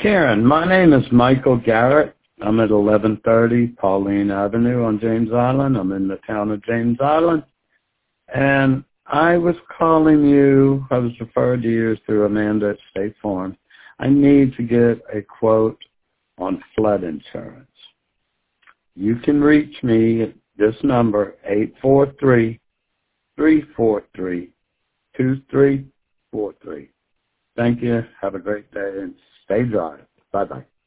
Karen, my name is Michael Garrett. I'm at 1130 Pauline Avenue on James Island. I'm in the town of James Island. And I was calling you. I was referred to you through Amanda at State Farm. I need to get a quote on flood insurance. You can reach me at this number, 843-343-2343. Thank you. Have a great day and stay dry. Bye-bye.